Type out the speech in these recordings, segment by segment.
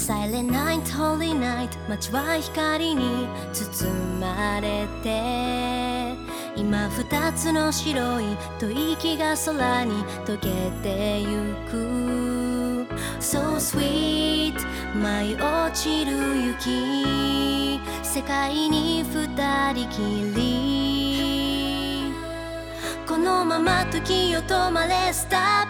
Silent night, holy night 街は光に包まれて今二つの白い吐息が空に溶けてゆく So sweet 舞い落ちる雪世界に二人きりこのまま時を止まれ Stop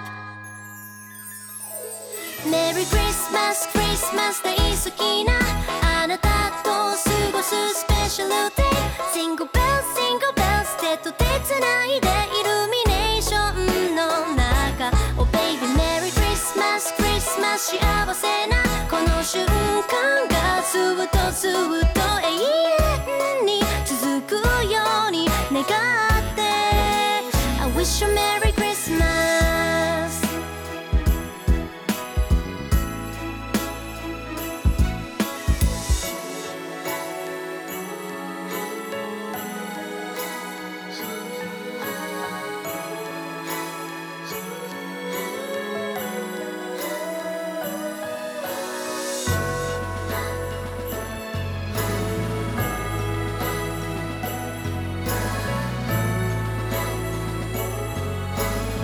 Merry Christmas, Christmas 大好きなあなたと過ごすスペシャルデイ Single bells, single bells 手と手つないでイルミネーションの中 Oh baby, Merry Christmas, Christmas 幸せなこの瞬間がずっとずっと永遠に続くように願って I wish you Merry Christmas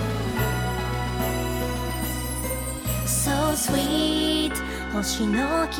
So sweet 星の